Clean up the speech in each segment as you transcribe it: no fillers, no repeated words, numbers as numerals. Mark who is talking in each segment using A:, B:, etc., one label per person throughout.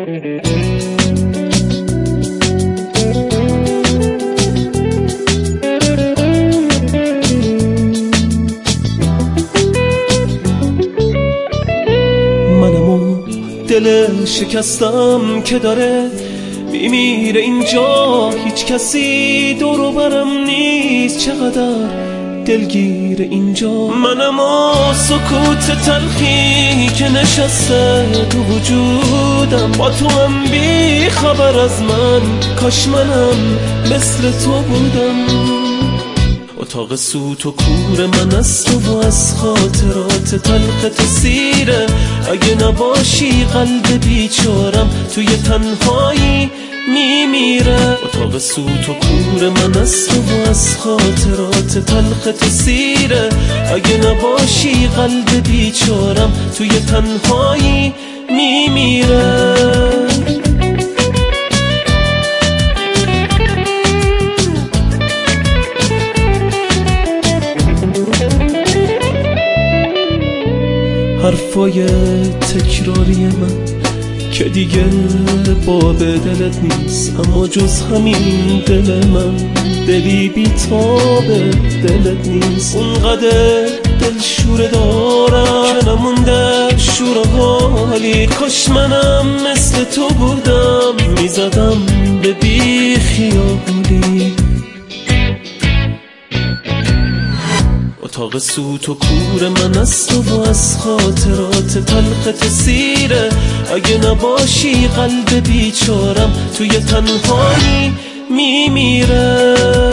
A: منمو دل شکستم که داره میمیره اینجا، هیچ کسی دور و برم نیست، چقدر دلگیر اینجا. منم سکوت تلخی که نشسته تو وجودم، با تو هم بی خبر از من، کاش منم مثل تو بودم. اتاق سوت و کور من است و از خاطرات تلخ تو سیره، اگه نباشی قلب بیچارم توی تنهایی میمیره. اتاق سوت و کور من است و از خاطرات تلخ تو سیره، اگه نباشی قلب بیچارم توی تنهایی میمیره. حرفای تکراری من که دیگه باب دلت نیست، اما جز همین دل من دلی بی تاب دلت نیست. اونقدر دل شوره دارم که نمونده شور و حالی، کاش منم مثل تو بودم، میزدم به بی خیالی. اتاق سوت و کور من است و از خاطرات تلخ تو سیره، اگه نباشی قلب بیچارم توی تنهایی میمیره.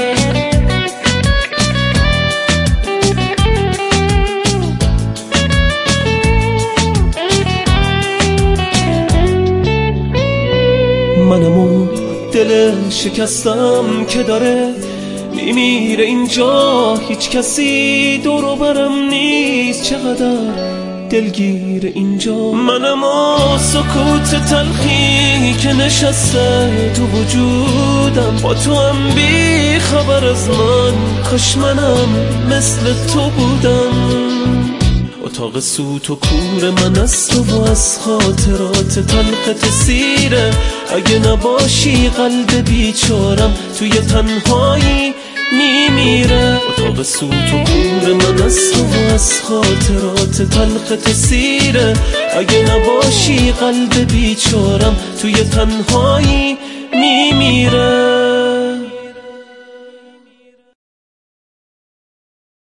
A: منمو دل شکستم که داره میمیره اینجا، هیچ کسی دور و برم نیست، چقدر دلگیر اینجا. منم سکوت تلخی که نشسته تو وجودم، با تو هم بی خبر از من، کاش منم مثل تو بودم. اتاق سوت و کور من است و از خاطرات تلخ تو سیره، اگه نباشی قلب بیچارم توی تنهایی میمیره. اتاق سوت و کور من است و از خاطرات تلخ تو سیره، اگه نباشی قلب بیچارم توی تنهایی میمیره.